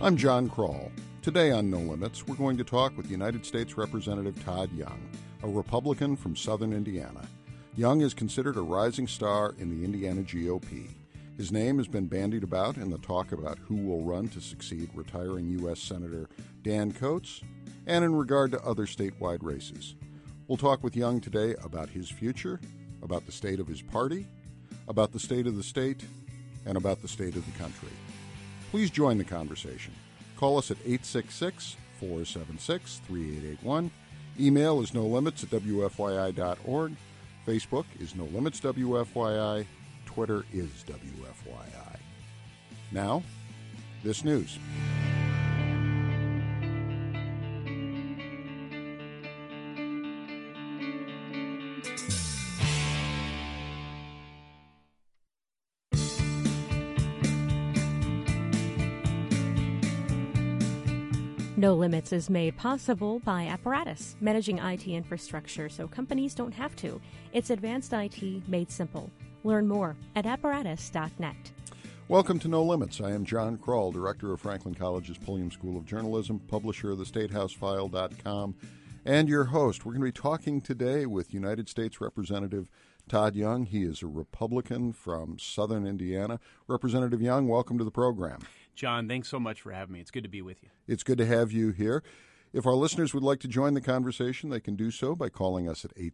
I'm John Kroll. Today on No Limits, we're going to talk with United States Representative Todd Young, a Republican from southern Indiana. Young is considered a rising star in the Indiana GOP. His name has been bandied about in the talk about who will run to succeed retiring U.S. Senator Dan Coats, and in regard to other statewide races. We'll talk with Young today about his future, about the state of his party, about the state of the state, and about the state of the country. Please join the conversation. Call us at 866-476-3881. Email is nolimits@wfyi.org. Facebook is No Limits WFYI. Twitter is WFYI. Now, this news. No Limits is made possible by Apparatus, managing IT infrastructure so companies don't have to. It's advanced IT made simple. Learn more at apparatus.net. Welcome to No Limits. I am John Kroll, director of Franklin College's Pulliam School of Journalism, publisher of thestatehousefile.com, and your host. We're going to be talking today with United States Representative Todd Young. He is a Republican from southern Indiana. Representative Young, welcome to the program. John, thanks so much for having me. It's good to be with you. It's good to have you here. If our listeners would like to join the conversation, they can do so by calling us at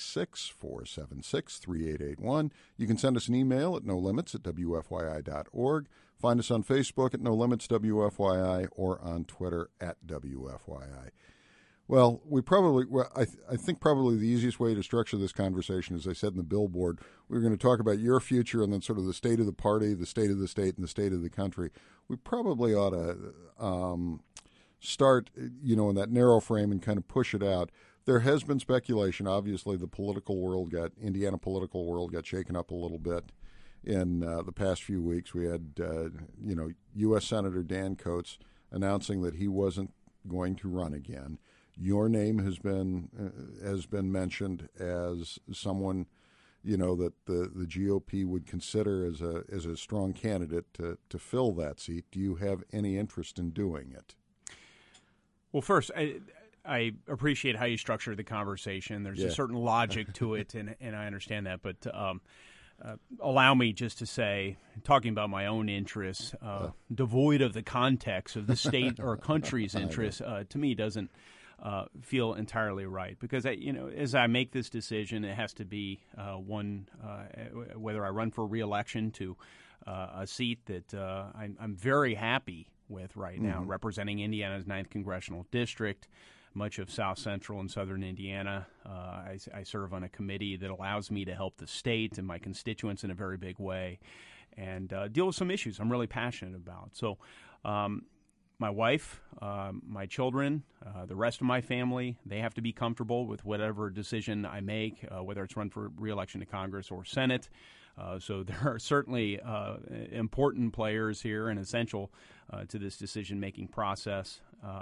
866-476-3881. You can send us an email at nolimits@wfyi.org. Find us on Facebook at No Limits WFYI or on Twitter at WFYI. Well, I think probably the easiest way to structure this conversation, as I said in the billboard, we're going to talk about your future and then sort of the state of the party, the state of the state, and the state of the country. We probably ought to start, in that narrow frame and kind of push it out. There has been speculation. Obviously, the Indiana political world got shaken up a little bit in the past few weeks. We had, U.S. Senator Dan Coats announcing that he wasn't going to run again. Your name has been mentioned as someone, that the GOP would consider as a strong candidate to fill that seat. Do you have any interest in doing it? Well, first, I appreciate how you structure the conversation. There's a certain logic to it, and I understand that. But allow me just to say, talking about my own interests, devoid of the context of the state or country's interests, to me doesn't feel entirely right. Because, as I make this decision, it has to be one, whether I run for re-election to a seat that I'm very happy with right now, representing Indiana's 9th Congressional District, much of South Central and Southern Indiana. I serve on a committee that allows me to help the state and my constituents in a very big way and deal with some issues I'm really passionate about. So my wife, my children, the rest of my family, they have to be comfortable with whatever decision I make, whether it's run for re-election to Congress or Senate. So there are certainly important players here and essential to this decision-making process.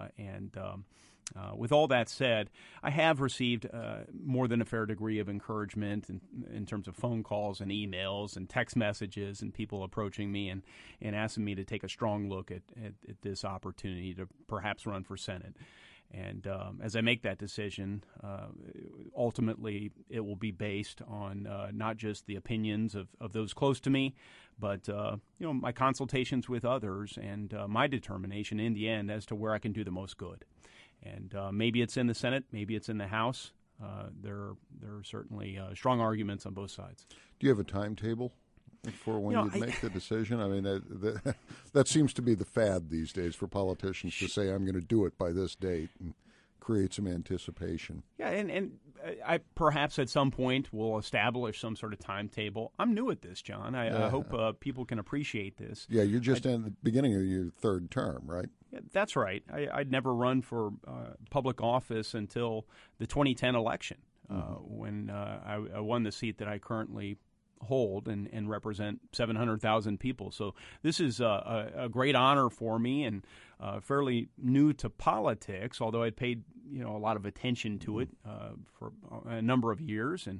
With all that said, I have received more than a fair degree of encouragement in terms of phone calls and emails and text messages and people approaching me and asking me to take a strong look at this opportunity to perhaps run for Senate. And as I make that decision, ultimately it will be based on not just the opinions of those close to me, but my consultations with others and my determination in the end as to where I can do the most good. And maybe it's in the Senate, maybe it's in the House. There are certainly strong arguments on both sides. Do you have a timetable for when you make the decision? I mean, that seems to be the fad these days for politicians to say, I'm going to do it by this date and create some anticipation. Yeah, and I perhaps at some point will establish some sort of timetable. I'm new at this, John. I hope people can appreciate this. Yeah, you're just in the beginning of your third term, right? Yeah, that's right. I'd never run for public office until the 2010 election when I won the seat that I currently hold and represent 700,000 people. So this is a great honor for me and fairly new to politics, although I'd paid a lot of attention to it for a number of years and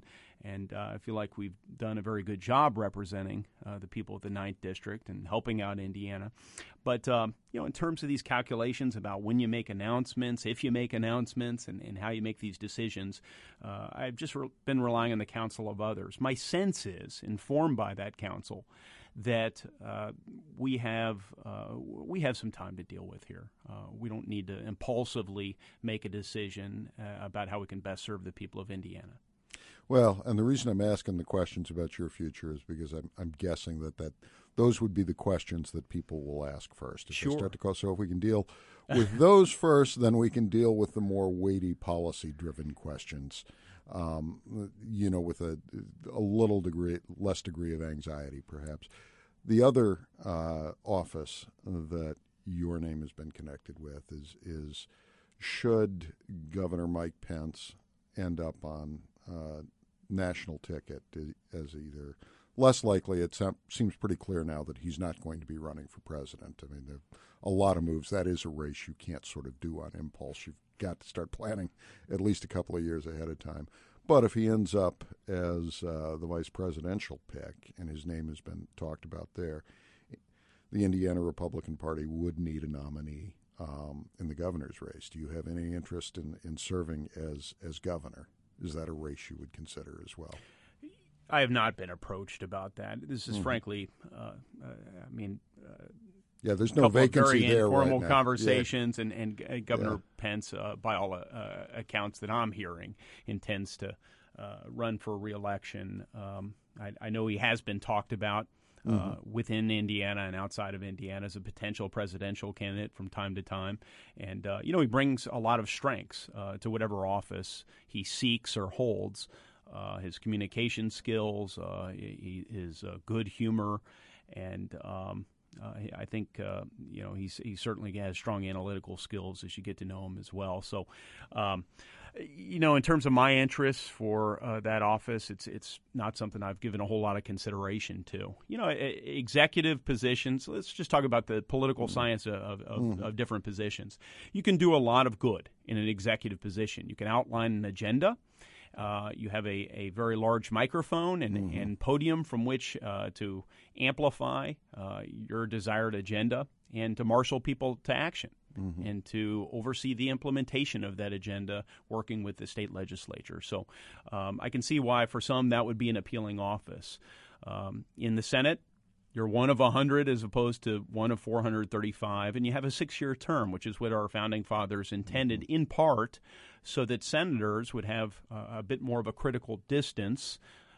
And I feel like we've done a very good job representing the people of the 9th District and helping out Indiana. But, in terms of these calculations about when you make announcements, if you make announcements, and how you make these decisions, I've just been relying on the counsel of others. My sense is, informed by that counsel, that we have some time to deal with here. We don't need to impulsively make a decision about how we can best serve the people of Indiana. Well, and the reason I'm asking the questions about your future is because I'm guessing that those would be the questions that people will ask first. If Sure. they start to call, so if we can deal with those first, then we can deal with the more weighty policy-driven questions, with a little less degree of anxiety, perhaps. The other office that your name has been connected with is should Governor Mike Pence end up on national ticket as either less likely. It seems pretty clear now that he's not going to be running for president. I mean, there are a lot of moves. That is a race you can't sort of do on impulse. You've got to start planning at least a couple of years ahead of time. But if he ends up as the vice presidential pick, and his name has been talked about there, the Indiana Republican Party would need a nominee in the governor's race. Do you have any interest in serving as governor? Is that a race you would consider as well? I have not been approached about that. This is frankly, there's no vacancy very there informal right now. conversations, and Governor Pence, by all accounts that I'm hearing, intends to run for re-election. I know he has been talked about within Indiana and outside of Indiana as a potential presidential candidate from time to time. And, he brings a lot of strengths to whatever office he seeks or holds. His communication skills, his good humor, and I think he certainly has strong analytical skills as you get to know him as well. So, in terms of my interests for that office, it's not something I've given a whole lot of consideration to. Executive positions. Let's just talk about the political science of different positions. You can do a lot of good in an executive position. You can outline an agenda. You have a very large microphone and podium from which to amplify your desired agenda and to marshal people to action and to oversee the implementation of that agenda working with the state legislature. So I can see why for some that would be an appealing office. In the Senate, you're one of 100 as opposed to one of 435, and you have a 6-year term, which is what our founding fathers intended in part so that senators would have a bit more of a critical distance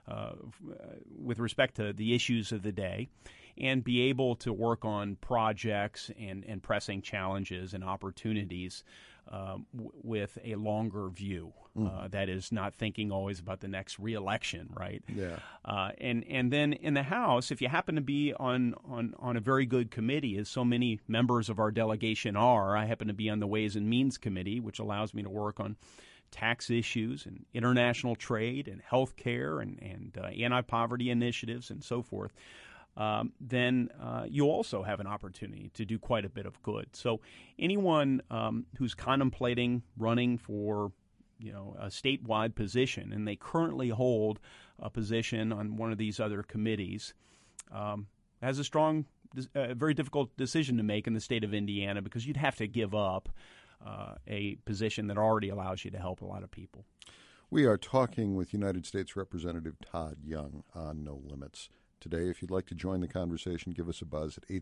with respect to the issues of the day and be able to work on projects and pressing challenges and opportunities with a longer view. That is not thinking always about the next re-election, right? Yeah. And then in the House, if you happen to be on a very good committee, as so many members of our delegation are, I happen to be on the Ways and Means Committee, which allows me to work on tax issues and international trade and health care and anti-poverty initiatives and so forth. Then you also have an opportunity to do quite a bit of good. So anyone who's contemplating running for a statewide position, and they currently hold a position on one of these other committees, has a very difficult decision to make in the state of Indiana because you'd have to give up a position that already allows you to help a lot of people. We are talking with United States Representative Todd Young on No Limits today. If you'd like to join the conversation, give us a buzz at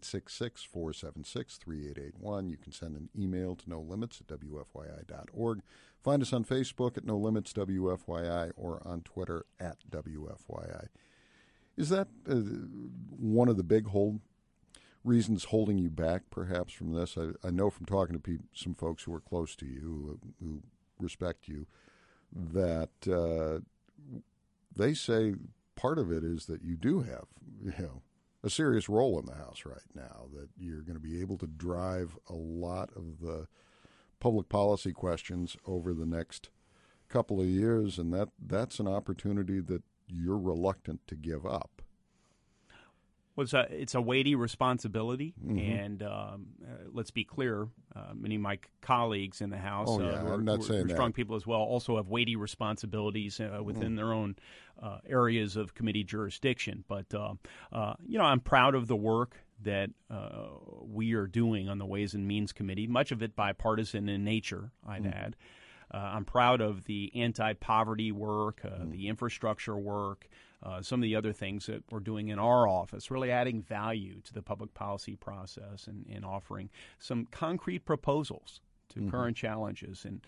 866-476-3881. You can send an email to nolimits@wfyi.org. Find us on Facebook at No Limits WFYI or on Twitter at WFYI. Is that one of the big reasons holding you back, perhaps, from this? I know from talking to some folks who are close to you, who respect you, that they say part of it is that you do have, a serious role in the House right now, that you're going to be able to drive a lot of the public policy questions over the next couple of years, and that's an opportunity that you're reluctant to give up. Well, it's a weighty responsibility, Mm-hmm. and let's be clear, many of my colleagues in the House, I'm not saying who are that. strong people as well, also have weighty responsibilities within their own areas of committee jurisdiction. But, I'm proud of the work that we are doing on the Ways and Means Committee, much of it bipartisan in nature, I'd add. I'm proud of the anti-poverty work, the infrastructure work, some of the other things that we're doing in our office, really adding value to the public policy process and offering some concrete proposals to current challenges. And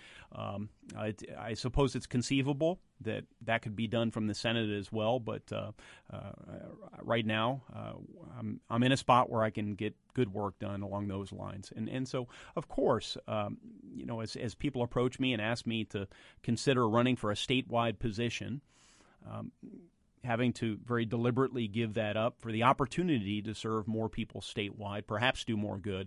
I suppose it's conceivable that could be done from the Senate as well, but right now I'm in a spot where I can get good work done along those lines. And so, of course, as people approach me and ask me to consider running for a statewide position, having to very deliberately give that up for the opportunity to serve more people statewide, perhaps do more good.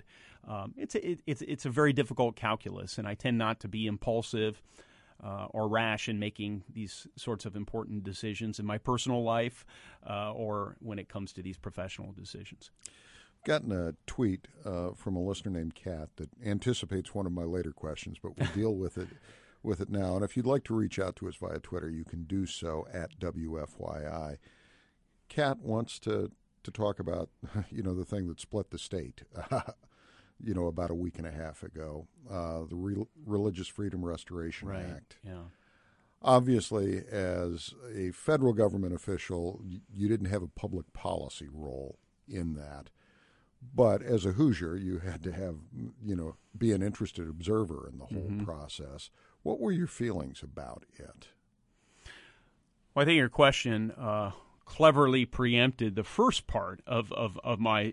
It's a very difficult calculus, and I tend not to be impulsive or rash in making these sorts of important decisions in my personal life or when it comes to these professional decisions. Gotten a tweet from a listener named Kat that anticipates one of my later questions, but we'll deal with it now. And if you'd like to reach out to us via Twitter, you can do so at WFYI. Kat wants to talk about, the thing that split the state, about a week and a half ago, the Religious Freedom Restoration Act. Yeah. Obviously, as a federal government official, you didn't have a public policy role in that. But as a Hoosier, you had to have, be an interested observer in the whole process. What were your feelings about it? Well, I think your question cleverly preempted the first part of my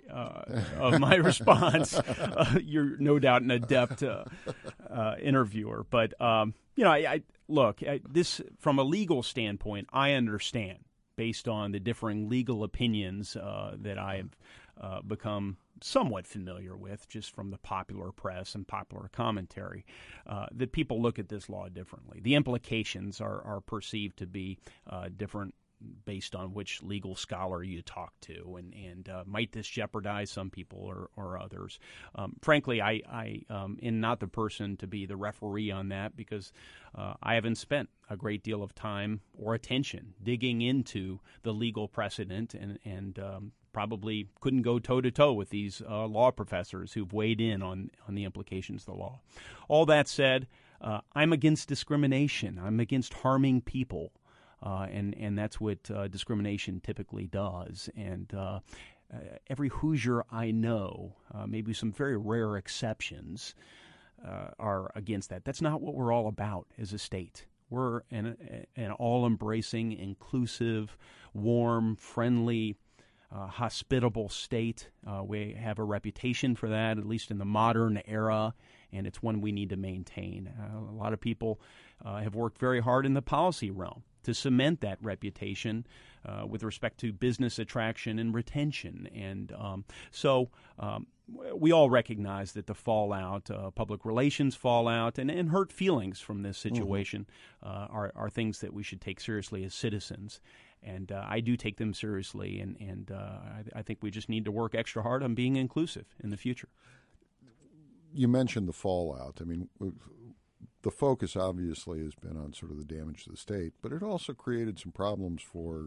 response. You're no doubt an adept interviewer, but I look this from a legal standpoint. I understand based on the differing legal opinions that I have become somewhat familiar with just from the popular press and popular commentary, that people look at this law differently. The implications are perceived to be different based on which legal scholar you talk to, and might this jeopardize some people or others? Frankly, I am not the person to be the referee on that because I haven't spent a great deal of time or attention digging into the legal precedent and probably couldn't go toe-to-toe with these law professors who've weighed in on the implications of the law. All that said, I'm against discrimination. I'm against harming people. And that's what discrimination typically does. And every Hoosier I know, maybe some very rare exceptions, are against that. That's not what we're all about as a state. We're an all-embracing, inclusive, warm, friendly, hospitable state. We have a reputation for that, at least in the modern era, and it's one we need to maintain. A lot of people have worked very hard in the policy realm to cement that reputation with respect to business attraction and retention. And so we all recognize that the fallout, public relations fallout, and hurt feelings from this situation are things that we should take seriously as citizens. And I do take them seriously, and I think we just need to work extra hard on being inclusive in the future. You mentioned the fallout. I mean, the focus obviously has been on sort of the damage to the state, but it also created some problems for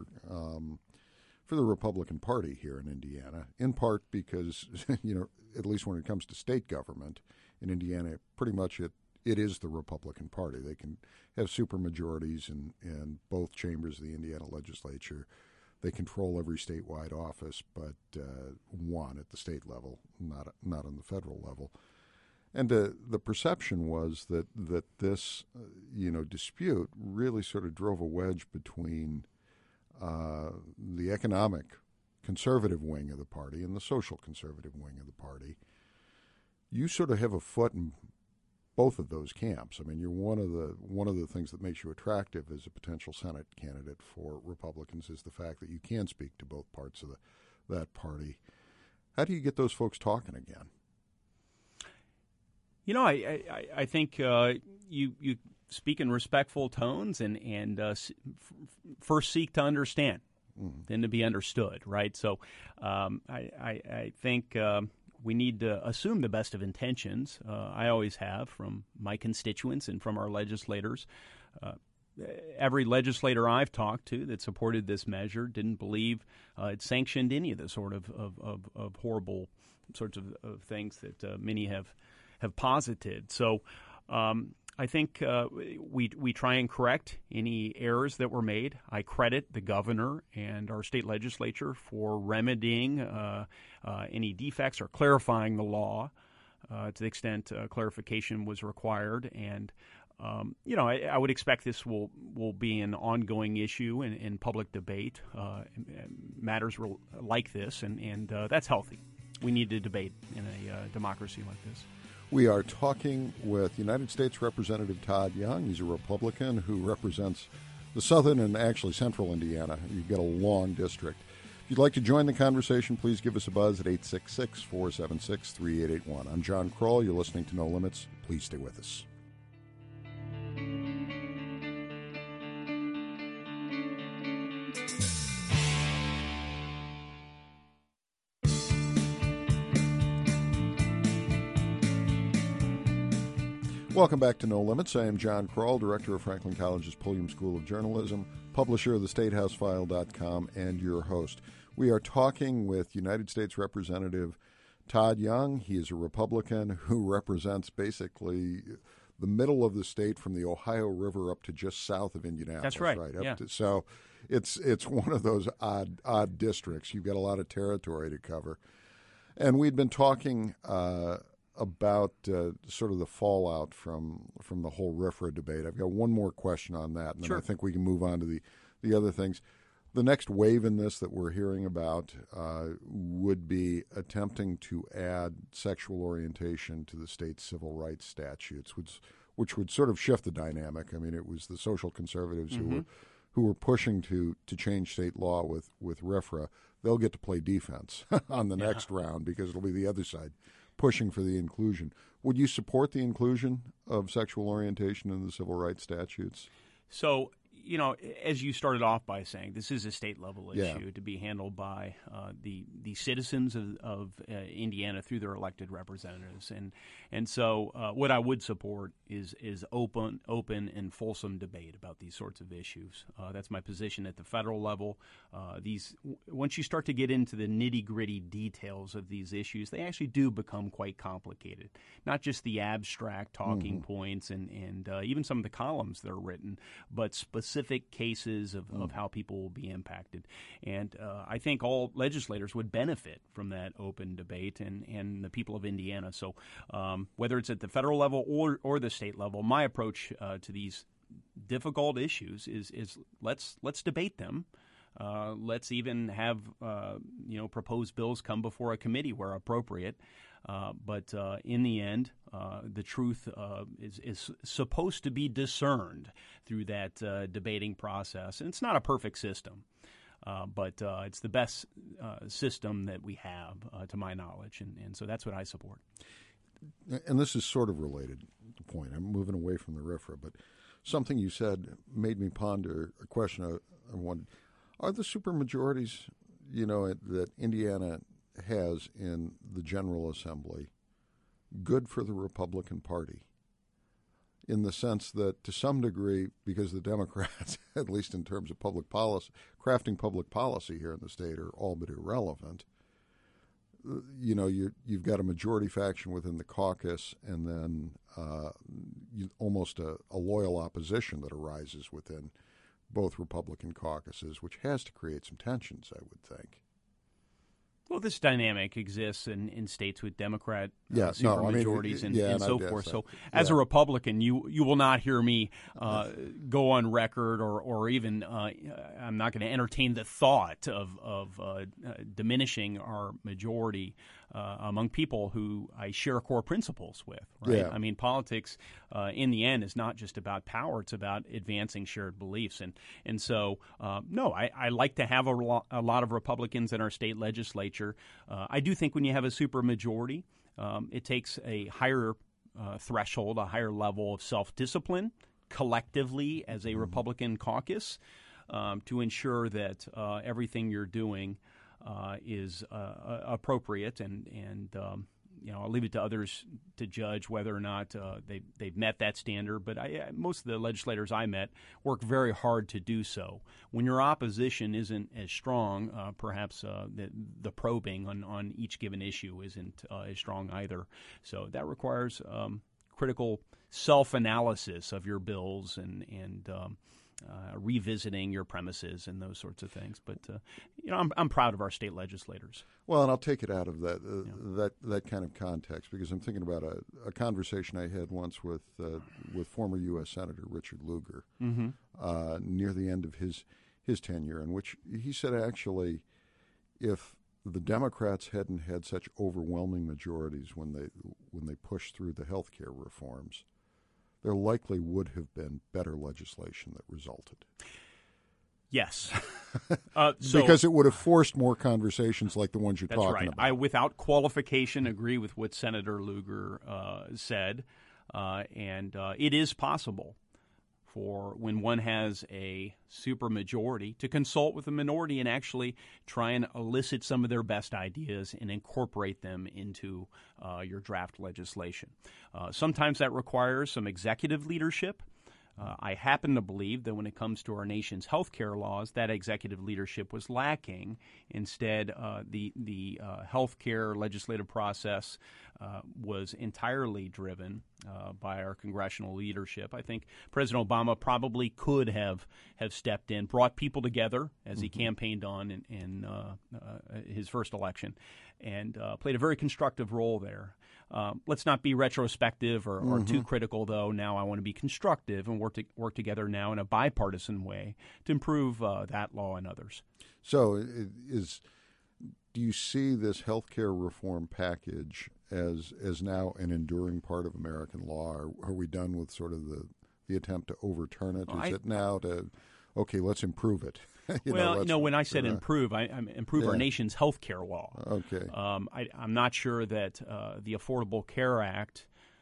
the Republican Party here in Indiana, in part because, at least when it comes to state government in Indiana, pretty much it is the Republican Party. They can have supermajorities in both chambers of the Indiana legislature. They control every statewide office, but one at the state level, not on the federal level. And the perception was that this, dispute really sort of drove a wedge between the economic conservative wing of the party and the social conservative wing of the party. You sort of have a foot in both of those camps. I mean, you're one of the things that makes you attractive as a potential Senate candidate for Republicans is the fact that you can speak to both parts of that party. How do you get those folks talking again? I think you speak in respectful tones and first seek to understand than to be understood, right? So I think we need to assume the best of intentions. I always have from my constituents and from our legislators. Every legislator I've talked to that supported this measure didn't believe it sanctioned any of the sort of horrible sorts of things that many have posited. So I think we try and correct any errors that were made. I credit the governor and our state legislature for remedying any defects or clarifying the law to the extent clarification was required. And I would expect this will be an ongoing issue in public debate, matters like this, and that's healthy. We need to debate in a democracy like this. We are talking with United States Representative Todd Young. He's a Republican who represents the southern and actually central Indiana. You've got a long district. If you'd like to join the conversation, please give us a buzz at 866-476-3881. I'm John Kroll. You're listening to No Limits. Please stay with us. Welcome back to No Limits. I am John Kroll, director of Franklin College's Pulliam School of Journalism, publisher of theStateHouseFile.com, and your host. We are talking with United States Representative Todd Young. He is a Republican who represents basically the middle of the state from the Ohio River up to just south of Indianapolis. That's right. Yeah. So it's one of those odd districts. You've got a lot of territory to cover. And we'd been talking about sort of the fallout from the whole RFRA debate. I've got one more question on that, and then I think we can move on to the other things. The next wave in this that we're hearing about would be attempting to add sexual orientation to the state's civil rights statutes, which would sort of shift the dynamic. I mean, it was the social conservatives who were pushing to change state law with RFRA. They'll get to play defense on the next round because it'll be the other side pushing for the inclusion. Would you support the inclusion of sexual orientation in the civil rights statutes? So, as you started off by saying, this is a state-level issue to be handled by the citizens of Indiana through their elected representatives, and so what I would support is open and fulsome debate about these sorts of issues. That's my position at the federal level. Once you start to get into the nitty-gritty details of these issues, they actually do become quite complicated. Not just the abstract talking points and even some of the columns that are written, but specific cases of how people will be impacted. And I think all legislators would benefit from that open debate and the people of Indiana. So whether it's at the federal level or the state level, my approach to these difficult issues is let's debate them. Let's even have proposed bills come before a committee where appropriate. But in the end, the truth is supposed to be discerned through that debating process. And it's not a perfect system, but it's the best system that we have, to my knowledge. And so that's what I support. And this is sort of related to the point. I'm moving away from the RFRA, but something you said made me ponder a question I wanted. Are the supermajorities, that Indiana has in the General Assembly good for the Republican Party? In the sense that, to some degree, because the Democrats, at least in terms of public policy, crafting public policy here in the state, are all but irrelevant. You've got a majority faction within the caucus, and then almost a loyal opposition that arises within both Republican caucuses, which has to create some tensions, I would think. Well, this dynamic exists in states with Democrat supermajorities and so forth. So as a Republican, you will not hear me go on record or even I'm not going to entertain the thought of diminishing our majority among people who I share core principles with. Right? Yeah. I mean, politics in the end is not just about power. It's about advancing shared beliefs. And so, no, I like to have a lot of Republicans in our state legislature. I do think when you have a supermajority, it takes a higher threshold, a higher level of self-discipline collectively as a Republican caucus to ensure that everything you're doing is appropriate, and I'll leave it to others to judge whether or not they've met that standard. But most of the legislators I met work very hard to do so. When your opposition isn't as strong, perhaps the probing on each given issue isn't as strong either. So that requires critical self-analysis of your bills and revisiting your premises and those sorts of things. But I'm proud of our state legislators. Well, and I'll take it out of that kind of context, because I'm thinking about a conversation I had once with former U.S. Senator Richard Lugar near the end of his tenure, in which he said actually, if the Democrats hadn't had such overwhelming majorities when they pushed through the health care reforms, there likely would have been better legislation that resulted. Yes. Because it would have forced more conversations like the ones you're talking right. about. I, without qualification, agree with what Senator Lugar said. And it is possible for when one has a supermajority to consult with the minority and actually try and elicit some of their best ideas and incorporate them into your draft legislation. Sometimes that requires some executive leadership. I happen to believe that when it comes to our nation's health care laws, that executive leadership was lacking. Instead, the health care legislative process was entirely driven by our congressional leadership. I think President Obama probably could have stepped in, brought people together as he campaigned on in his first election, and played a very constructive role there. Let's not be retrospective or too critical, though. Now I want to be constructive and work together now in a bipartisan way to improve that law and others. So do you see this health care reform package as now an enduring part of American law? Are we done with sort of the attempt to overturn it? Is it now let's improve it? When I said improve, I improve our nation's health care law. Okay. I'm not sure that the Affordable Care Act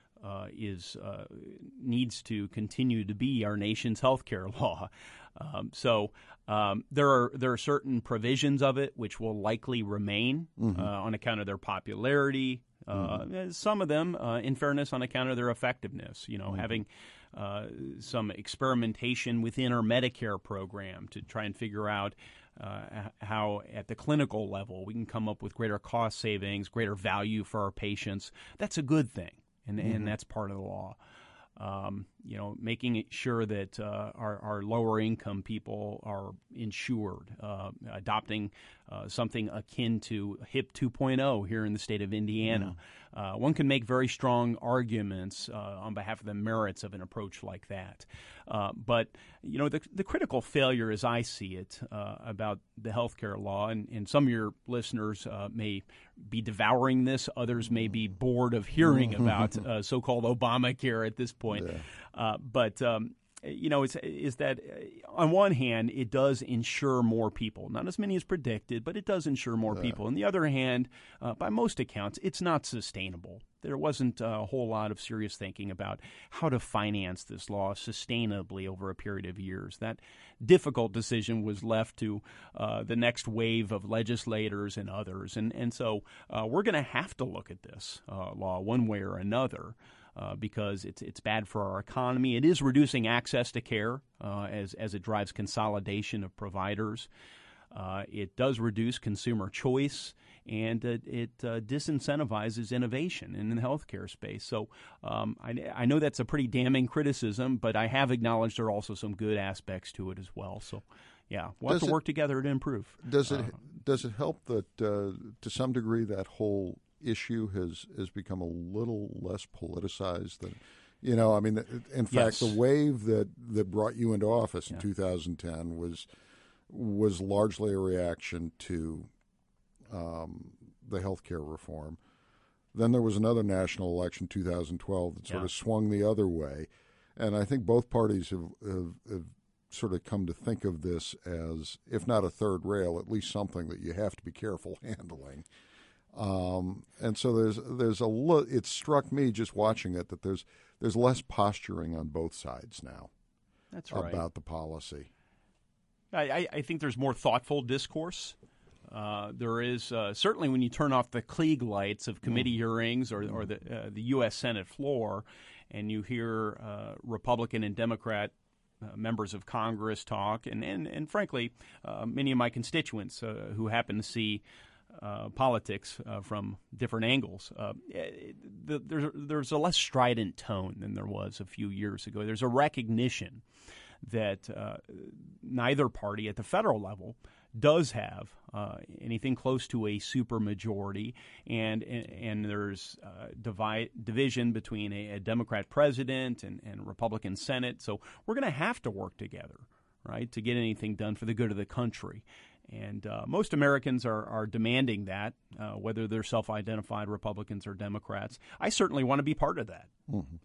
needs to continue to be our nation's health care law. So there are certain provisions of it which will likely remain on account of their popularity. Some of them, in fairness, on account of their effectiveness. Having some experimentation within our Medicare program to try and figure out how at the clinical level we can come up with greater cost savings, greater value for our patients. That's a good thing, and that's part of the law. Making it sure that our lower income people are insured, adopting something akin to HIP 2.0 here in the state of Indiana. One can make very strong arguments on behalf of the merits of an approach like that. But the critical failure, as I see it, about the healthcare law, and some of your listeners may be devouring this, others may be bored of hearing about so-called Obamacare at this point. Yeah. But is that on one hand, it does insure more people. Not as many as predicted, but it does insure more people. On the other hand, by most accounts, it's not sustainable. There wasn't a whole lot of serious thinking about how to finance this law sustainably over a period of years. That difficult decision was left to the next wave of legislators and others. And so we're going to have to look at this law one way or another. Because it's bad for our economy. It is reducing access to care as it drives consolidation of providers. It does reduce consumer choice, and it disincentivizes innovation in the healthcare space. So I know that's a pretty damning criticism, but I have acknowledged there are also some good aspects to it as well. So, yeah, we'll have to work together to improve. Does it help that to some degree that whole issue has become a little less politicized than, in fact, the wave that brought you into office in 2010 was largely a reaction to the health care reform. Then there was another national election, 2012, that sort of swung the other way. And I think both parties have sort of come to think of this as, if not a third rail, at least something that you have to be careful handling. And so it struck me just watching it that there's less posturing on both sides now. That's right. About the policy. I think there's more thoughtful discourse. There is certainly when you turn off the Klieg lights of committee hearings or the U.S. Senate floor, and you hear Republican and Democrat members of Congress talk, and frankly, many of my constituents who happen to see politics from different angles. There's a less strident tone than there was a few years ago. There's a recognition that neither party at the federal level does have anything close to a supermajority, and there's division between a Democrat president and Republican Senate. So we're going to have to work together, right, to get anything done for the good of the country. And most Americans are demanding that, whether they're self-identified Republicans or Democrats. I certainly want to be part of that.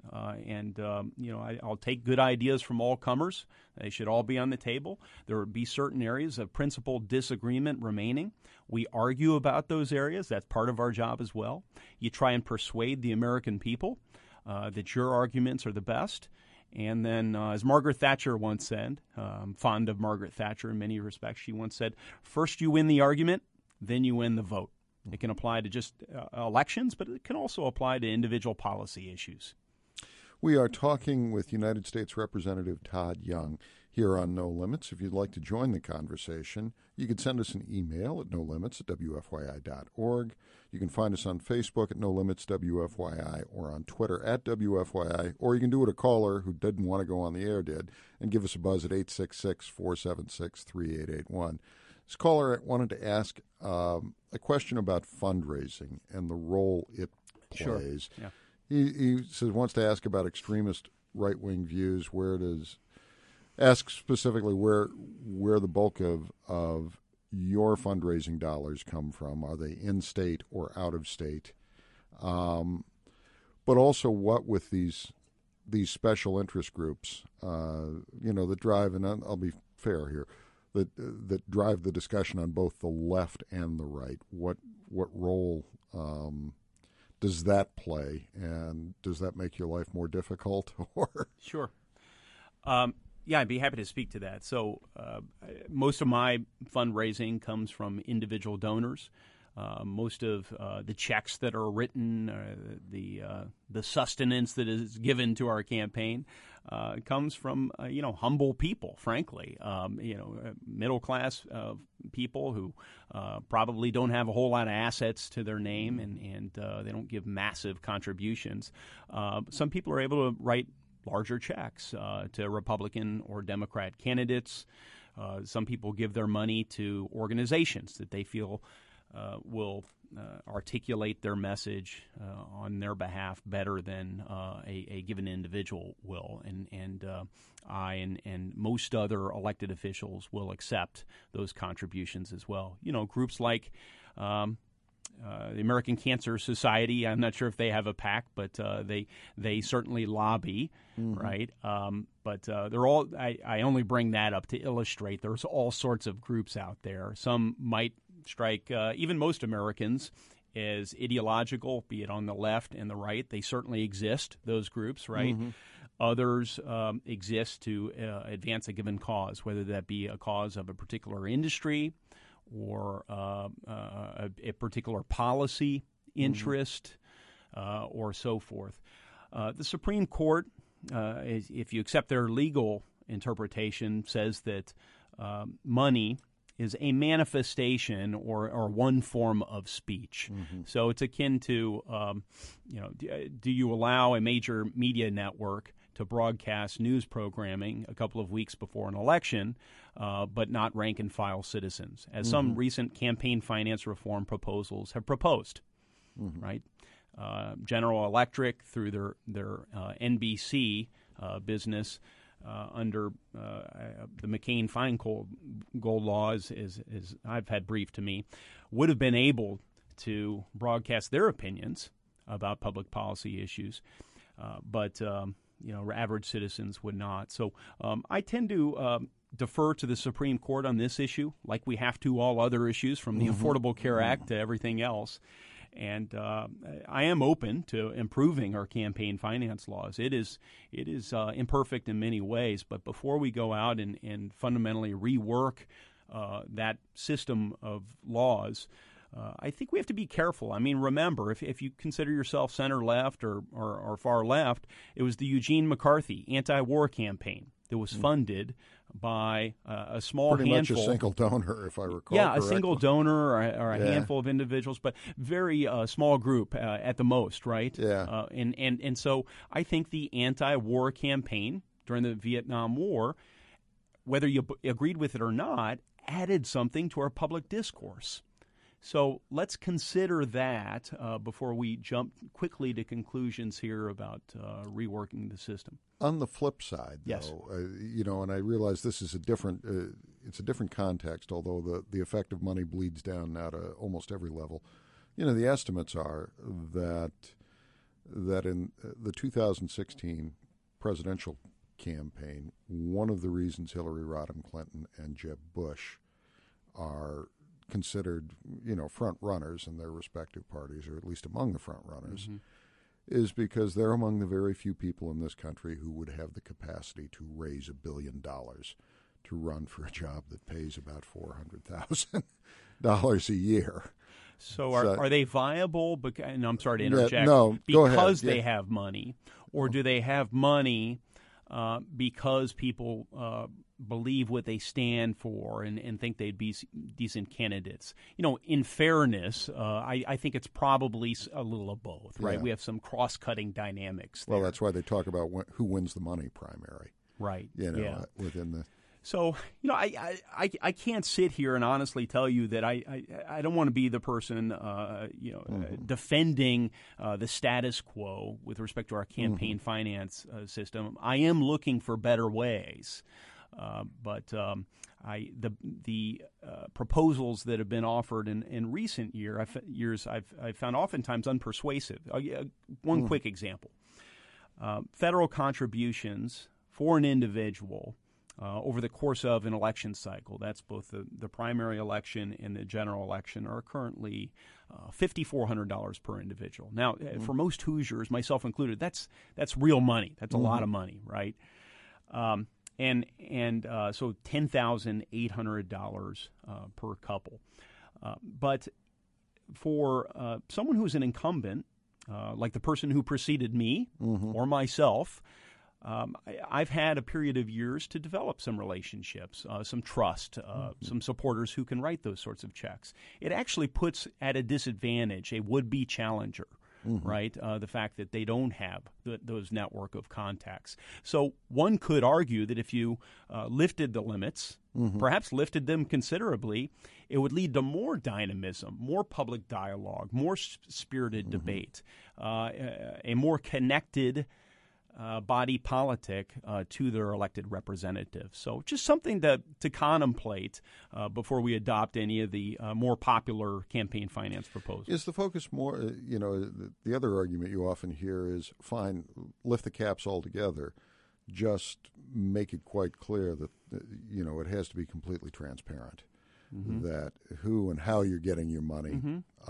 I'll take good ideas from all comers. They should all be on the table. There would be certain areas of principled disagreement remaining. We argue about those areas. That's part of our job as well. You try and persuade the American people that your arguments are the best. And then, as Margaret Thatcher once said, I'm fond of Margaret Thatcher in many respects, she once said, first you win the argument, then you win the vote. It can apply to just elections, but it can also apply to individual policy issues. We are talking with United States Representative Todd Young here on No Limits. If you'd like to join the conversation, you can send us an email at nolimits@wfyi.org. You can find us on Facebook at No Limits WFYI, or on Twitter at WFYI, or you can do what a caller who didn't want to go on the air did and give us a buzz at 866-476-3881. This caller wanted to ask a question about fundraising and the role it plays. Sure. Yeah. He says wants to ask about extremist right-wing views. Ask specifically where the bulk of your fundraising dollars come from. Are they in-state or out-of-state? But also, what with these special interest groups, that drive, and I'll be fair here, that drive the discussion on both the left and the right. What role does that play, and does that make your life more difficult? Or Sure. Yeah, I'd be happy to speak to that. So most of my fundraising comes from individual donors. Most of the checks that are written, the sustenance that is given to our campaign comes from humble people, frankly, middle class people who probably don't have a whole lot of assets to their name, and they don't give massive contributions. Some people are able to write larger checks to Republican or Democrat candidates. Some people give their money to organizations that they feel will articulate their message on their behalf better than a given individual will. And I and most other elected officials will accept those contributions as well. Groups like the American Cancer Society, I'm not sure if they have a PAC, but they certainly lobby, right? But they're all. I only bring that up to illustrate there's all sorts of groups out there. Some might strike even most Americans as ideological, be it on the left and the right. They certainly exist, those groups, right? Others exist to advance a given cause, whether that be a cause of a particular industry or a particular policy interest, or so forth. The Supreme Court, if you accept their legal interpretation, says that money is a manifestation or one form of speech. So it's akin to, do you allow a major media network to broadcast news programming a couple of weeks before an election, but not rank-and-file citizens, as some recent campaign finance reform proposals have proposed, right? General Electric, through their NBC business, under the McCain-Feingold law, as I've had briefed to me, would have been able to broadcast their opinions about public policy issues, but average citizens would not. So I tend to defer to the Supreme Court on this issue, like we have to all other issues, from the Affordable Care Act to everything else. And I am open to improving our campaign finance laws. It is imperfect in many ways, but before we go out and fundamentally rework that system of laws, I think we have to be careful. I mean, remember, if you consider yourself center-left or far-left, it was the Eugene McCarthy anti-war campaign that was funded by a small pretty handful. Pretty much a single donor, if I recall Yeah, correctly. a single donor or a handful of individuals, but very small group at the most, right? Yeah. And so I think the anti-war campaign during the Vietnam War, whether you agreed with it or not, added something to our public discourse. So let's consider that before we jump quickly to conclusions here about reworking the system. On the flip side, though, yes. And I realize this is a different context, although the effect of money bleeds down now to almost every level. The estimates are that in the 2016 presidential campaign, one of the reasons Hillary Rodham Clinton and Jeb Bush are considered, front runners in their respective parties, or at least among the front runners, is because they're among the very few people in this country who would have the capacity to raise $1 billion to run for a job that pays about $400,000 a year. So are they viable? And I'm sorry to interject. Yeah, no, go ahead. Because they have money, or do they have money because people believe what they stand for and think they'd be decent candidates? In fairness, I think it's probably a little of both, right? Yeah. We have some cross-cutting dynamics there. Well, that's why they talk about who wins the money primary. Right. Within the... So, I can't sit here and honestly tell you that I don't want to be the person, defending the status quo with respect to our campaign finance system. I am looking for better ways. But the proposals that have been offered in recent years, I've found oftentimes unpersuasive. One quick example: federal contributions for an individual over the course of an election cycle, that's both the primary election and the general election, are currently $5,400 per individual. Now, for most Hoosiers, myself included, that's real money. That's a lot of money, right? So $10,800 per couple. But for someone who's an incumbent, like the person who preceded me or myself, I've had a period of years to develop some relationships, some trust, some supporters who can write those sorts of checks. It actually puts at a disadvantage a would-be challenger. Right? The fact that they don't have those network of contacts. So one could argue that if you lifted the limits, perhaps lifted them considerably, it would lead to more dynamism, more public dialogue, more spirited debate, a more connected body politic to their elected representatives. So just something to contemplate before we adopt any of the more popular campaign finance proposals. Is the focus more, the other argument you often hear is, fine, lift the caps altogether, just make it quite clear that, it has to be completely transparent, that who and how you're getting your money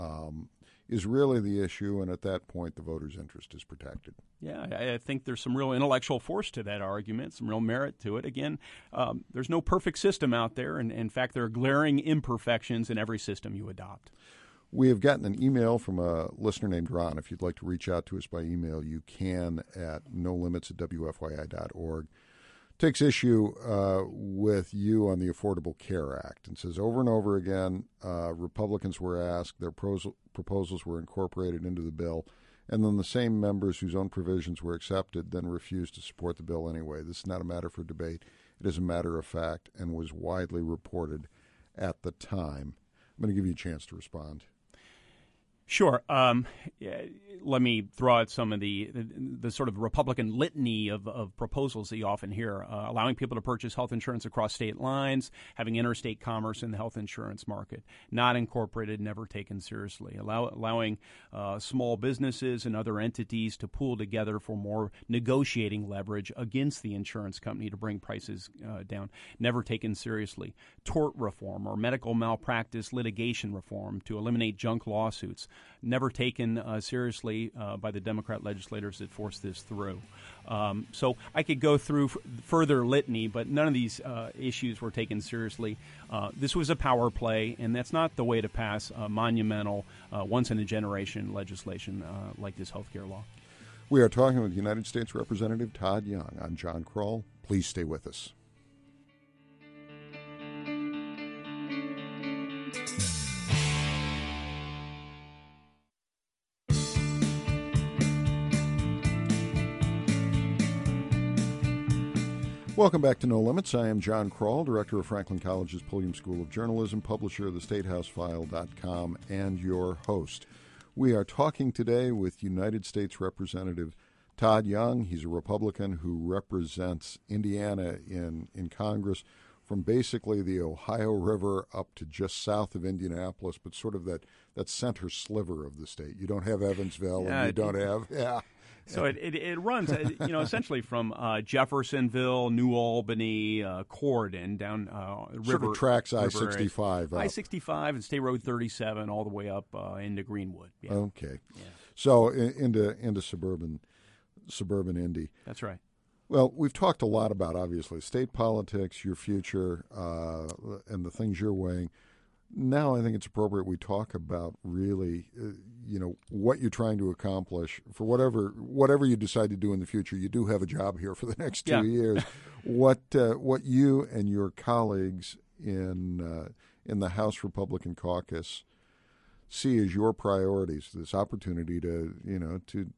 is really the issue, and at that point the voter's interest is protected. Yeah, I think there's some real intellectual force to that argument, some real merit to it. Again, there's no perfect system out there, and in fact there are glaring imperfections in every system you adopt. We have gotten an email from a listener named Ron. If you'd like to reach out to us by email, you can at nolimits@wfyi.org. Takes issue with you on the Affordable Care Act and says over and over again, Republicans were asked, their proposals were incorporated into the bill, and then the same members whose own provisions were accepted then refused to support the bill anyway. This is not a matter for debate. It is a matter of fact and was widely reported at the time. I'm going to give you a chance to respond. Sure. Let me throw out some of the sort of Republican litany of proposals that you often hear, allowing people to purchase health insurance across state lines, having interstate commerce in the health insurance market, not incorporated, never taken seriously, allowing small businesses and other entities to pool together for more negotiating leverage against the insurance company to bring prices down, never taken seriously, tort reform or medical malpractice litigation reform to eliminate junk lawsuits, never taken seriously by the Democrat legislators that forced this through. So I could go through further litany, but none of these issues were taken seriously. This was a power play, and that's not the way to pass monumental, once-in-a-generation legislation like this health care law. We are talking with United States Representative Todd Young. I'm John Kroll. Please stay with us. Welcome back to No Limits. I am John Kroll, Director of Franklin College's Pulliam School of Journalism, publisher of theStateHouseFile.com, and your host. We are talking today with United States Representative Todd Young. He's a Republican who represents Indiana in Congress from basically the Ohio River up to just south of Indianapolis, but sort of that center sliver of the state. You don't have Evansville, and you don't have... So it runs, essentially from Jeffersonville, New Albany, Corydon, down river. Sort of tracks I-65. I-65 and State Road 37 all the way up into Greenwood. Yeah. Okay. Yeah. So into suburban Indy. That's right. Well, we've talked a lot about, obviously, state politics, your future, and the things you're weighing. Now I think it's appropriate we talk about really, what you're trying to accomplish for whatever you decide to do in the future. You do have a job here for the next 2 years. What you and your colleagues in the House Republican caucus see as your priorities, this opportunity to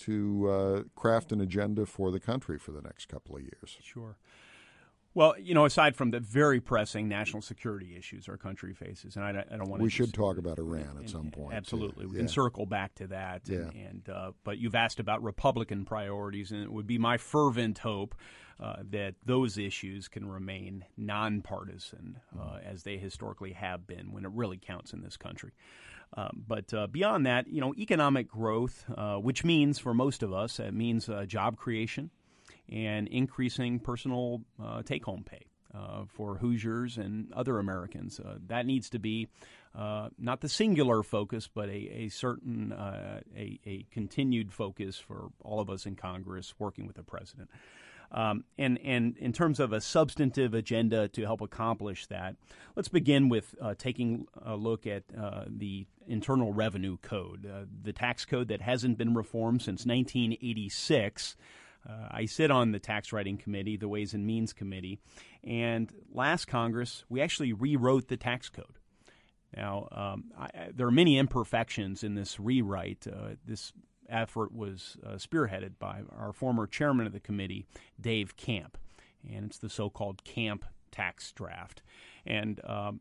craft an agenda for the country for the next couple of years. Sure. Well, aside from the very pressing national security issues our country faces, and I don't want to... We should talk about Iran at some point. Absolutely. We can circle back to that. But you've asked about Republican priorities, and it would be my fervent hope that those issues can remain nonpartisan, as they historically have been when it really counts in this country. But beyond that, economic growth, which means, for most of us, it means job creation and increasing personal take-home pay for Hoosiers and other Americans. That needs to be not the singular focus, but a certain a continued focus for all of us in Congress working with the president. And in terms of a substantive agenda to help accomplish that, let's begin with taking a look at the Internal Revenue Code, the tax code that hasn't been reformed since 1986. I sit on the Tax Writing Committee, the Ways and Means Committee, and last Congress, we actually rewrote the tax code. Now, there are many imperfections in this rewrite. This effort was spearheaded by our former chairman of the committee, Dave Camp, and it's the so-called Camp tax draft. And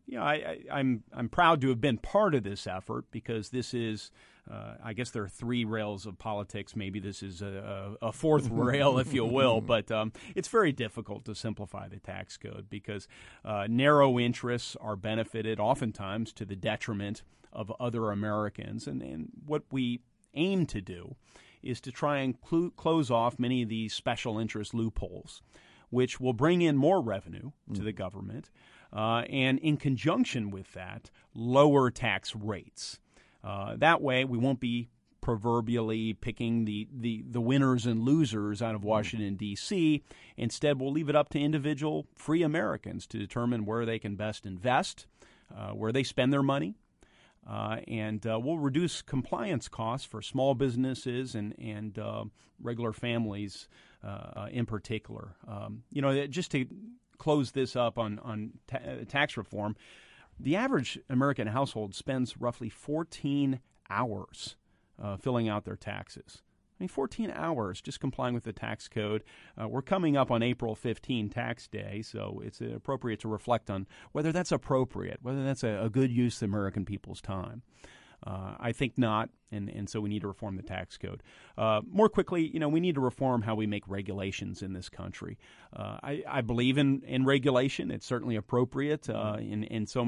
I'm proud to have been part of this effort because this is, I guess there are three rails of politics. Maybe this is a fourth rail, if you will. But it's very difficult to simplify the tax code because narrow interests are benefited oftentimes to the detriment of other Americans. And what we aim to do is to try and close off many of these special interest loopholes, which will bring in more revenue to the government, and in conjunction with that, lower tax rates. That way, we won't be proverbially picking the winners and losers out of Washington, D.C. Instead, we'll leave it up to individual free Americans to determine where they can best invest, where they spend their money, and we'll reduce compliance costs for small businesses and regular families in particular. Just to close this up on tax reform, the average American household spends roughly 14 hours filling out their taxes. 14 hours just complying with the tax code. We're coming up on April 15, Tax Day, so it's appropriate to reflect on whether that's appropriate, whether that's a good use of the American people's time. I think not, and so we need to reform the tax code. More quickly, we need to reform how we make regulations in this country. I believe in regulation. It's certainly appropriate in so many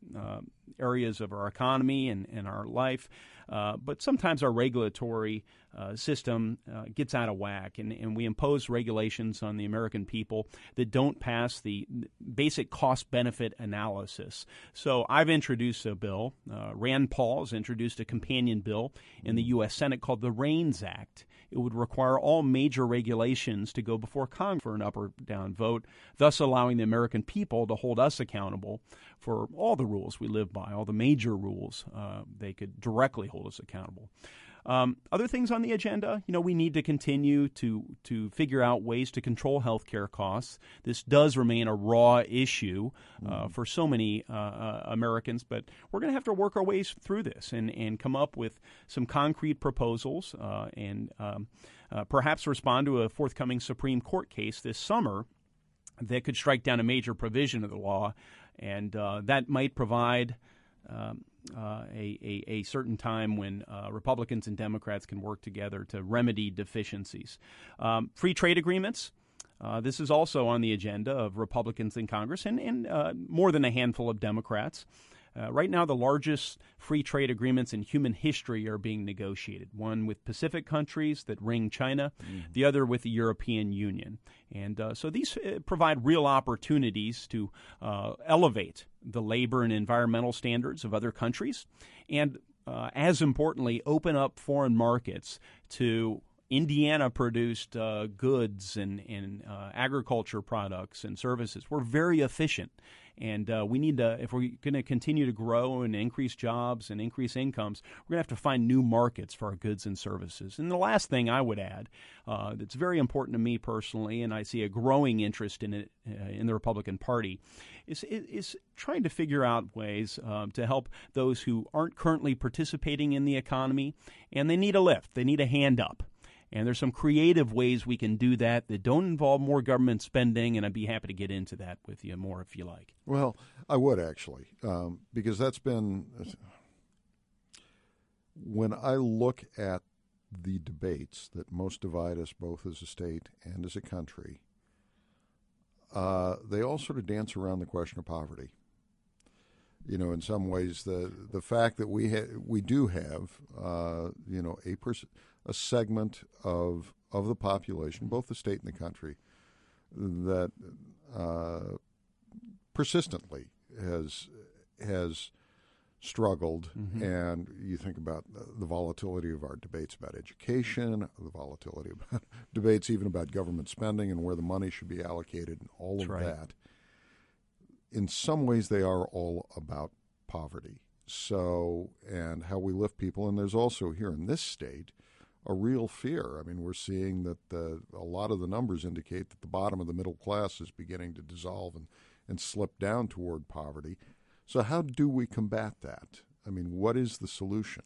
areas of our economy and our life. But sometimes our regulatory system gets out of whack, and we impose regulations on the American people that don't pass the basic cost-benefit analysis. So I've introduced a bill. Rand Paul has introduced a companion bill in the U.S. Senate called the REINS Act. It would require all major regulations to go before Congress for an up or down vote, thus allowing the American people to hold us accountable for all the rules we live by, all the major rules. They could directly hold us accountable. Other things on the agenda, we need to continue to figure out ways to control healthcare costs. This does remain a raw issue for so many Americans, but we're going to have to work our ways through this and come up with some concrete proposals and perhaps respond to a forthcoming Supreme Court case this summer that could strike down a major provision of the law, and that might provide a certain time when Republicans and Democrats can work together to remedy deficiencies. Free trade agreements. This is also on the agenda of Republicans in Congress and more than a handful of Democrats. Right now, the largest free trade agreements in human history are being negotiated, one with Pacific countries that ring China, the other with the European Union. And so these provide real opportunities to elevate the labor and environmental standards of other countries and, as importantly, open up foreign markets to Indiana-produced goods and agriculture products and services. We're very efficient. And we need to, if we're going to continue to grow and increase jobs and increase incomes, we're going to have to find new markets for our goods and services. And the last thing I would add that's very important to me personally, and I see a growing interest in it in the Republican Party, is trying to figure out ways to help those who aren't currently participating in the economy, and they need a lift. They need a hand up. And there's some creative ways we can do that don't involve more government spending, and I'd be happy to get into that with you more if you like. Well, I would actually, because that's been, when I look at the debates that most divide us both as a state and as a country, they all sort of dance around the question of poverty. In some ways, the fact that we do have, a segment of the population, both the state and the country, that persistently has struggled. Mm-hmm. And you think about the volatility of our debates about education, the volatility about debates even about government spending and where the money should be allocated, and all of that. In some ways, they are all about poverty. So, and how we lift people. And there's also here in this state a real fear. I mean, we're seeing that a lot of the numbers indicate that the bottom of the middle class is beginning to dissolve and slip down toward poverty. So how do we combat that? I mean, what is the solution?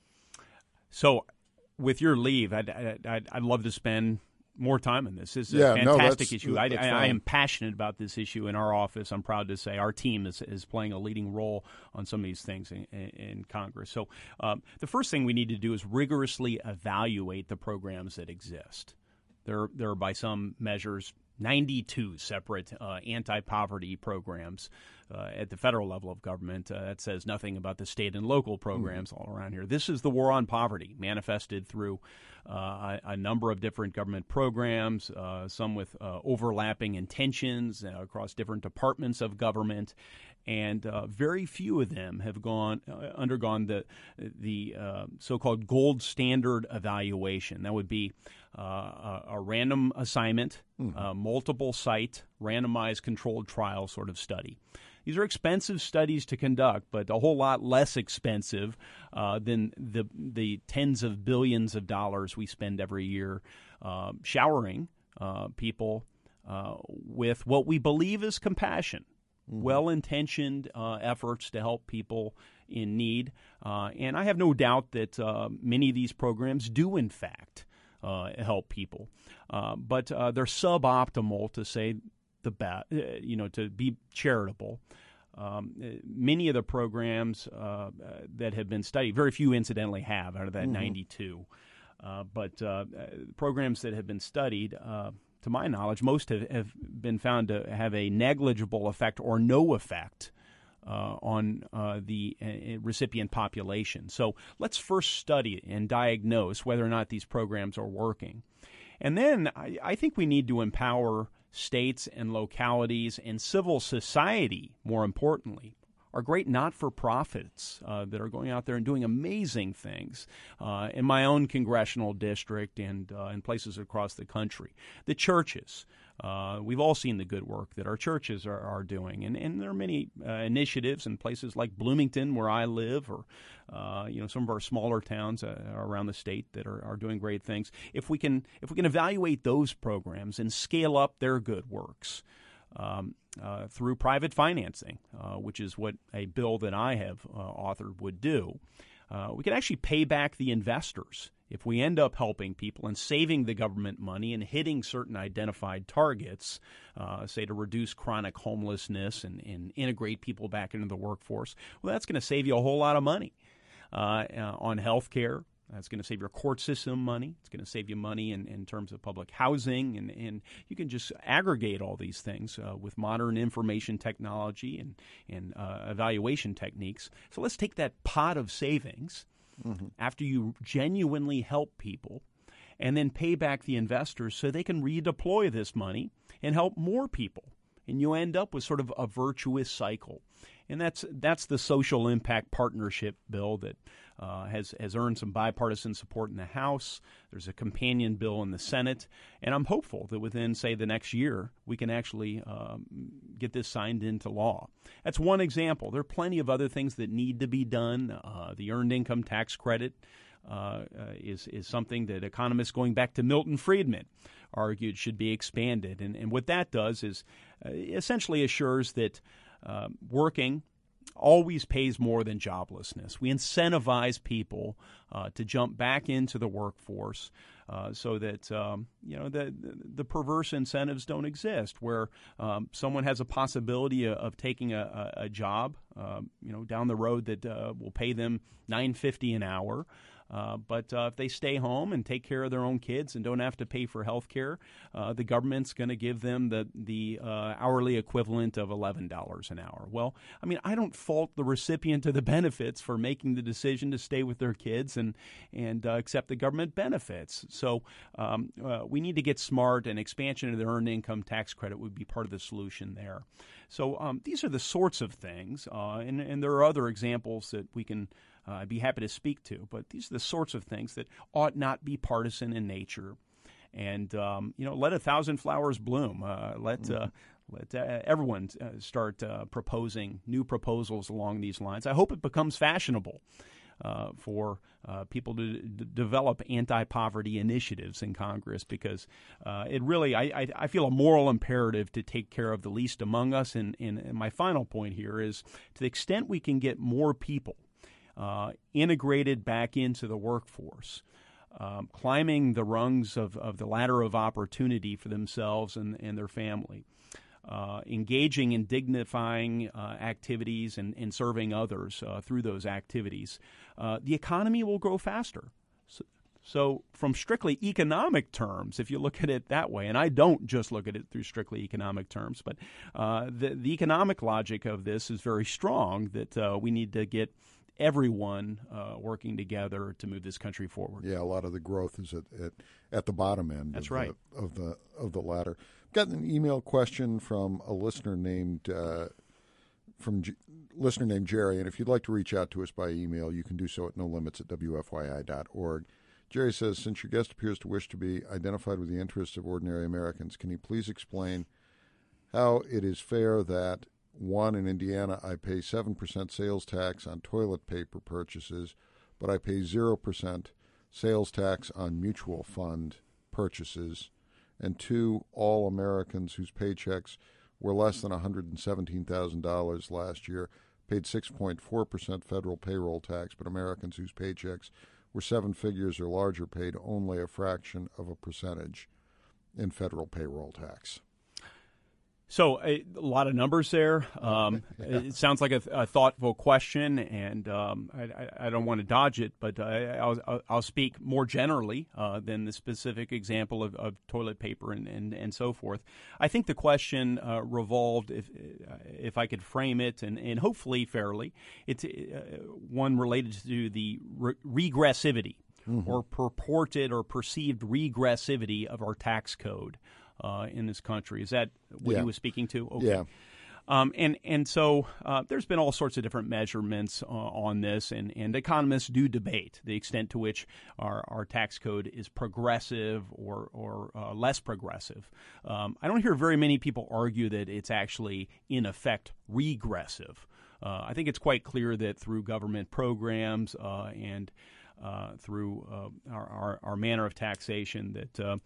So, with your leave, I'd love to spend more time on this. This is a fantastic issue. I am passionate about this issue in our office. I'm proud to say our team is playing a leading role on some of these things in Congress. So the first thing we need to do is rigorously evaluate the programs that exist. There are, by some measures, 92 separate anti-poverty programs at the federal level of government. That says nothing about the state and local programs all around here. This is the war on poverty, manifested through a number of different government programs, some with overlapping intentions across different departments of government. And very few of them have undergone the so-called gold standard evaluation. That would be a random assignment, multiple site, randomized controlled trial sort of study. These are expensive studies to conduct, but a whole lot less expensive than the tens of billions of dollars we spend every year showering people with what we believe is compassion. Well-intentioned efforts to help people in need. And I have no doubt that many of these programs do, in fact, help people. But they're suboptimal, to say to be charitable. Many of the programs that have been studied, very few incidentally have out of that 92. But programs that have been studied, to my knowledge, most have been found to have a negligible effect or no effect on the recipient population. So let's first study and diagnose whether or not these programs are working. And then I think we need to empower states and localities and civil society, more importantly, are great not-for-profits that are going out there and doing amazing things in my own congressional district and in places across the country. The churches. We've all seen the good work that our churches are doing, and there are many initiatives in places like Bloomington, where I live, or some of our smaller towns around the state that are doing great things. If we can evaluate those programs and scale up their good works through private financing, which is what a bill that I have authored would do, we can actually pay back the investors. If we end up helping people and saving the government money and hitting certain identified targets, say to reduce chronic homelessness and integrate people back into the workforce, well, that's going to save you a whole lot of money on health care. That's going to save your court system money. It's going to save you money in terms of public housing. And you can just aggregate all these things with modern information technology and evaluation techniques. So let's take that pot of savings after you genuinely help people and then pay back the investors so they can redeploy this money and help more people. And you end up with sort of a virtuous cycle. And that's the social impact partnership bill that has earned some bipartisan support in the House. There's a companion bill in the Senate. And I'm hopeful that within, say, the next year, we can actually get this signed into law. That's one example. There are plenty of other things that need to be done. The Earned Income Tax Credit is something that economists going back to Milton Friedman argued should be expanded. And what that does is essentially assures that working always pays more than joblessness. We incentivize people to jump back into the workforce so that the perverse incentives don't exist, where someone has a possibility of taking a job down the road that will pay them $9.50 an hour. But if they stay home and take care of their own kids and don't have to pay for health care, the government's going to give them the hourly equivalent of $11 an hour. Well, I mean, I don't fault the recipient of the benefits for making the decision to stay with their kids and accept the government benefits. So we need to get smart, and expansion of the Earned Income Tax Credit would be part of the solution there. So these are the sorts of things, and there are other examples that we can I'd be happy to speak to, but these are the sorts of things that ought not be partisan in nature. And let 1,000 flowers bloom. Let everyone start proposing new proposals along these lines. I hope it becomes fashionable for people to develop anti-poverty initiatives in Congress, because it really, I feel a moral imperative to take care of the least among us. And my final point here is, to the extent we can get more people integrated back into the workforce, climbing the rungs of the ladder of opportunity for themselves and their family, engaging in dignifying activities and serving others through those activities, the economy will grow faster. So from strictly economic terms, if you look at it that way, and I don't just look at it through strictly economic terms, but the economic logic of this is very strong, that we need to get everyone working together to move this country forward. Yeah, a lot of the growth is at the bottom end. That's right. of the ladder. Got an email question from a listener named Jerry, and if you'd like to reach out to us by email, you can do so at nolimits@wfyi.org. Jerry says, since your guest appears to wish to be identified with the interests of ordinary Americans, can you please explain how it is fair that, one, in Indiana, I pay 7% sales tax on toilet paper purchases, but I pay 0% sales tax on mutual fund purchases, and two, all Americans whose paychecks were less than $117,000 last year paid 6.4% federal payroll tax, but Americans whose paychecks were seven figures or larger paid only a fraction of a percentage in federal payroll tax. So a lot of numbers there. It sounds like a thoughtful question, and I don't want to dodge it, but I'll speak more generally than the specific example of toilet paper and so forth. I think the question revolved, if I could frame it, and hopefully fairly, it's one related to the regressivity or purported or perceived regressivity of our tax code. In this country. Is that what he was speaking to? Okay. Yeah. And so there's been all sorts of different measurements on this, and economists do debate the extent to which our tax code is progressive or less progressive. I don't hear very many people argue that it's actually, in effect, regressive. I think it's quite clear that through government programs and through our manner of taxation that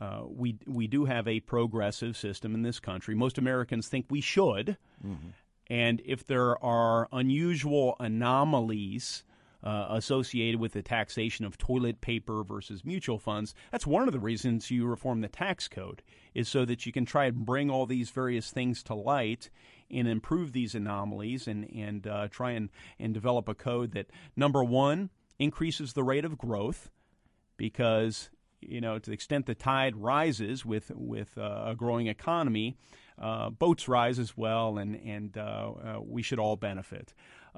we do have a progressive system in this country. Most Americans think we should. Mm-hmm. And if there are unusual anomalies associated with the taxation of toilet paper versus mutual funds, that's one of the reasons you reform the tax code, is so that you can try and bring all these various things to light and improve these anomalies and try and develop a code that, number one, increases the rate of growth, because to the extent the tide rises with a growing economy, boats rise as well, and we should all benefit.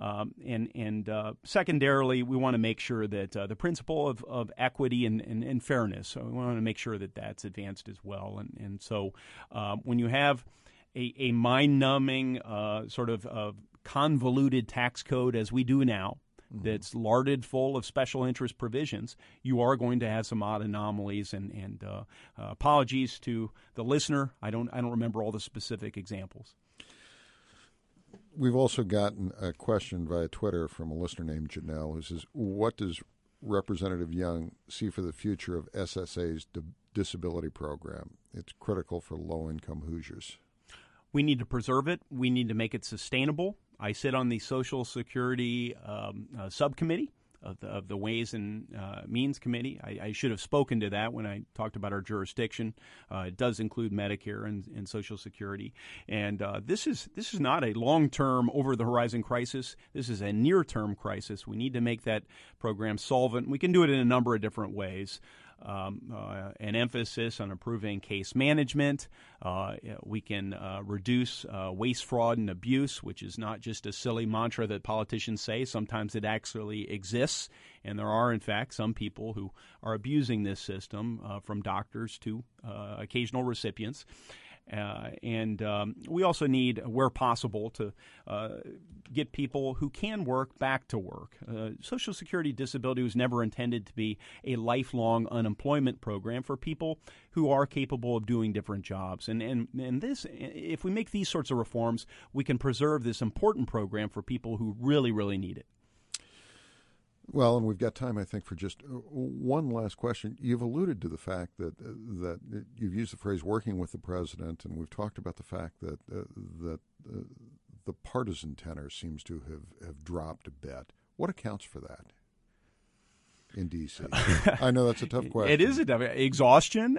And secondarily, we want to make sure that the principle of equity and fairness, so we want to make sure that that's advanced as well. And so when you have a mind-numbing sort of convoluted tax code as we do now, that's larded full of special interest provisions, you are going to have some odd anomalies. And apologies to the listener, I don't remember all the specific examples. We've also gotten a question via Twitter from a listener named Janelle, who says, "What does Representative Young see for the future of SSA's disability program? It's critical for low-income Hoosiers." We need to preserve it. We need to make it sustainable. I sit on the Social Security subcommittee of the Ways and Means Committee. I should have spoken to that when I talked about our jurisdiction. It does include Medicare and Social Security. And this is not a long-term, over-the-horizon crisis. This is a near-term crisis. We need to make that program solvent. We can do it in a number of different ways. An emphasis on improving case management. We can reduce waste, fraud, and abuse, which is not just a silly mantra that politicians say. Sometimes it actually exists, and there are, in fact, some people who are abusing this system, from doctors to occasional recipients. And we also need, where possible, to get people who can work back to work. Social Security disability was never intended to be a lifelong unemployment program for people who are capable of doing different jobs. And this, if we make these sorts of reforms, we can preserve this important program for people who really, really need it. Well, and we've got time, I think, for just one last question. You've alluded to the fact that you've used the phrase "working with the president," and we've talked about the fact that the partisan tenor seems to have dropped a bit. What accounts for that in D.C.? I know that's a tough question. It is a tough exhaustion.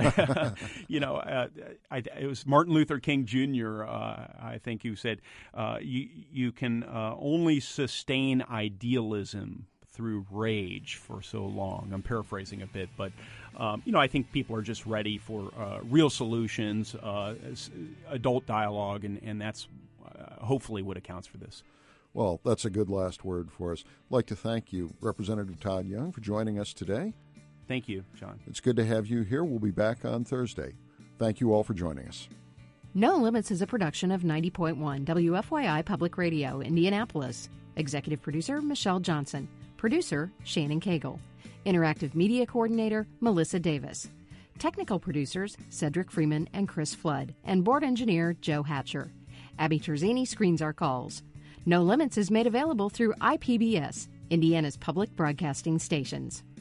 It was Martin Luther King Jr., I think, who said, you can only sustain idealism through rage for so long. I'm paraphrasing a bit, but I think people are just ready for real solutions, adult dialogue, and that's hopefully what accounts for this. Well, that's a good last word for us. I'd like to thank you, Representative Todd Young, for joining us today. Thank you, John. It's good to have you here. We'll be back on Thursday. Thank you all for joining us. No Limits is a production of 90.1 WFYI Public Radio, Indianapolis. Executive producer, Michelle Johnson. Producer, Shannon Cagle. Interactive Media Coordinator, Melissa Davis. Technical producers, Cedric Freeman and Chris Flood. And Board Engineer, Joe Hatcher. Abby Terzini screens our calls. No Limits is made available through IPBS, Indiana's public broadcasting stations.